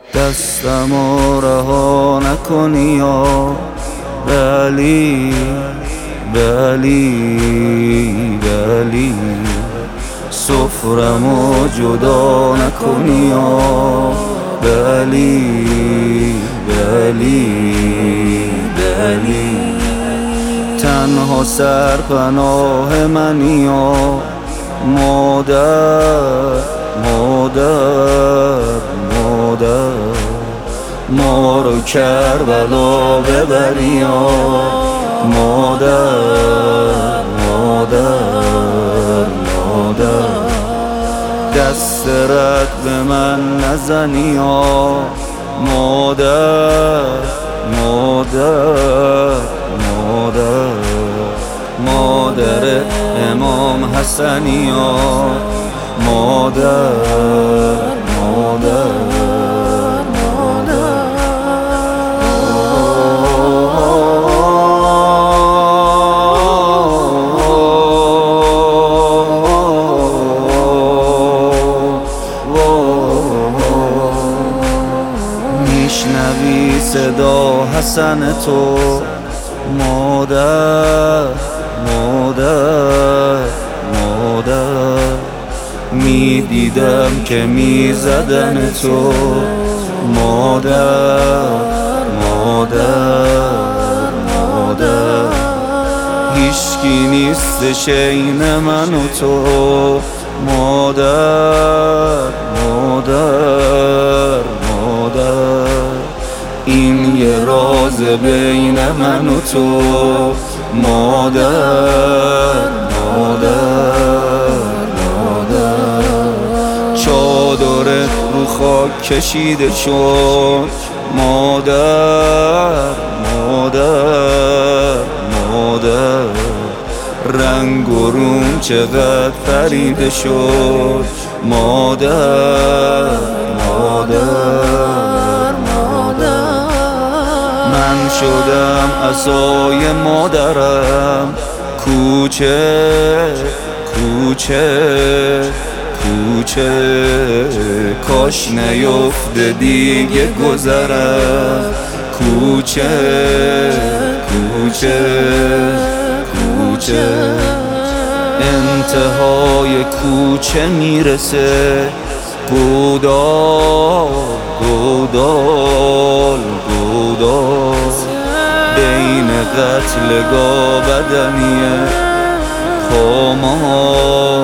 دستمو رها نکنی یا بلی سفرمو جدا نکنی یا بلی تنها سرپناه منی یا مادر ما رو کربلا ببری یا مادر دست رد به من نزنی یا مادر مادر امام حسنی یا مادر میشنوی صدا حسن تو مادر میدیدم که میزدن تو مادر هیچکی نیستش این من و تو مادر این یه راز بین من و تو مادر چادرت رو خاک کشیده شد مادر رنگ و روم چقدر پریده شد مادر من شدم عصای مادرم کوچه کاش نیفته دیگه گذرم کوچه انتهای کوچه میرسه گودال بین قتلگاه بدنیه پامال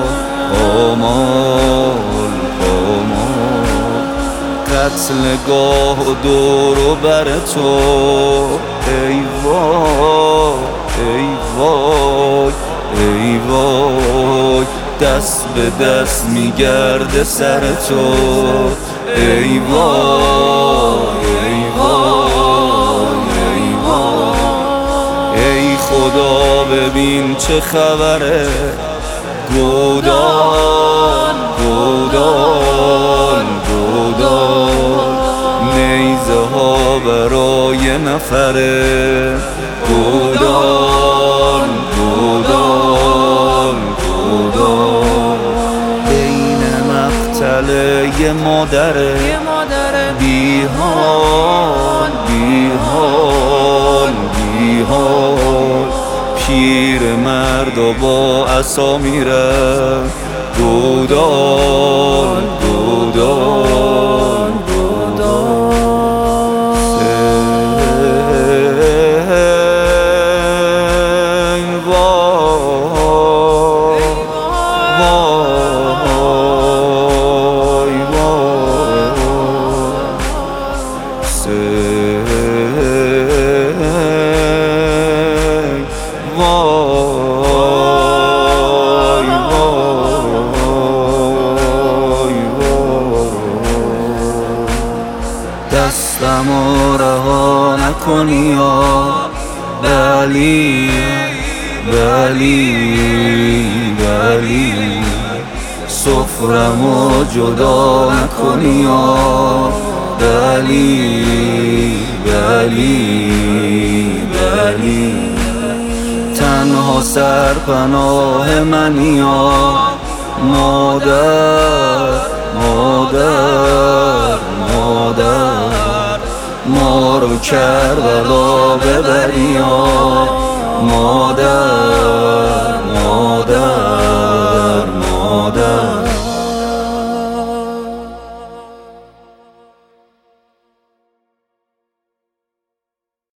قتلگاه و دور و بر تو ای وای دست به دست میگرده سر تو ای وای ای خدا ببین چه خبره گودال نیزه ها برای نفره گودال بین مقتله یه مادره بیحال پیر مرد و با عصا میره گودال دستمو رها نکنی یا بلی سفرمو جدا نکنی یا بلی تنها سرپناه منی یا مادر ما رو کربلا ببری مادر مادر